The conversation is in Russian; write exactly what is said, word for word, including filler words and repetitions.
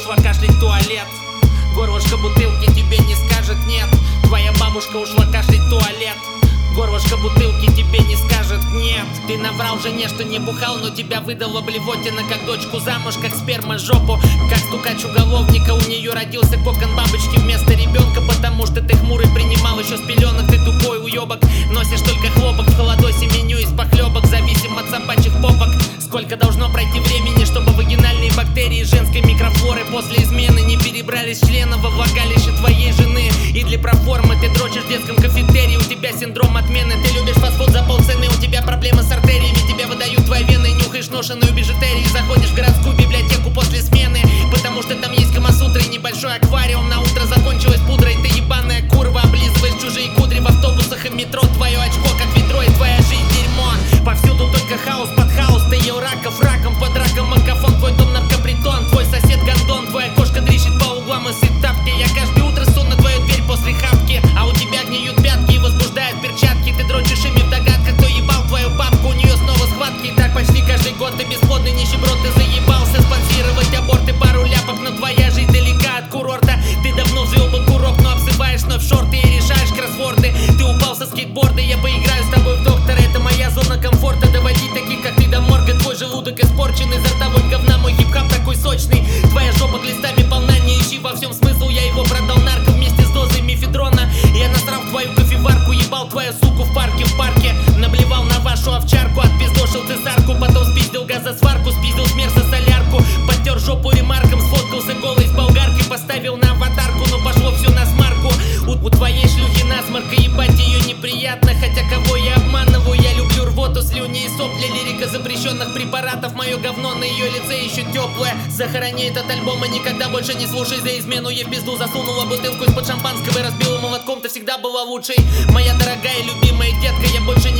ушла кашлять в туалет. Горлышко бутылки тебе не скажет нет. Твоя бабушка ушла кашлять в туалет. Горлышко бутылки тебе не скажет нет. Ты наврал жене, что не бухал, но тебя выдала блевотина, как дочку замуж, как сперма жопу. Как стукач уголовника, у нее родился кокон бабочки вместо ребенка. Потому что ты хмурый принимал еще с пеленок. Ты тупой уебок, носишь только хлопок. В холодосе меню из похлебок, зависим от собачьих попок. Сколько должно пройти времени, чтобы вагинальные бактерии женской микрофлоры после измены не перебрались члена во влагалище твоей жены. И для проформы ты дрочишь в детском кафетерии. У тебя синдром отмены, ты любишь фастфуд за полцены. У тебя проблемы с артериями, тебе выдают твои вены. Нюхаешь ношеную бижутерию, заходишь в городскую библиотеку после смены. Потому что там есть камасутра и небольшой аквариум. На утро закончилась пудра, и ты ебаная курва. Облизываешь чужие кудри в автобусах и метро. Твое очко как ведро, и твоя жизнь дерьмо. Повсюду только хаос под хаос. Ты ел раков раком, под раком макафон. Твой дом наркопритон, твой сосед гондон. Твоя кошка дрищет по углам и сыт тапки. Я каждое утро сон на твою дверь после хапки. А у тебя гниют пятки и возбуждают перчатки. Ты дрочишь ими в догадках, кто ебал твою бабку. У нее снова схватки, и так почти каждый год. Ты бесплодный нищеброд, ты заебался спонсировать аборты, пару ляпок. Но твоя жизнь далека от курорта. Ты давно взвел бы курок, но обсыпаешь вновь шорты и решаешь кроссворды. Ты упал со скейтборда, я поиграю с тобой в доктора. Это моя зона комфорта, доводить таких, как ты, до морга. Твой желудок испорчен, изо рта вонь говна. Мой хип-хап такой сочный, твоя жопа глистами полна. Не ищи во всем смысл, я его продал нарко вместе с дозой мефедрона. Я насрал в твою кофеварку, ебал твою суку в парке, в парке. Наблевал на вашу овчарку, отпиздошил цесарку. Потом спиздил газосварку, спиздил с мерса солярку. Подтер жопу ремарком, сфоткался голой с болгаркой. Поставил на аватарку, но пошло все на смарку. У, у твоей шлюхи насморка, ебать ее неприятно. Хотя кого я обманываю, я люблю рвоту, слюни и сопли. Лирика запрещенных препаратов, мое говно на ее лице еще теплое. Захорони этот альбом и никогда больше не слушай. За измену ей в пизду засунула бутылку из-под шампанского и разбила молотком. Ты всегда была лучшей, моя дорогая и любимая детка. Я больше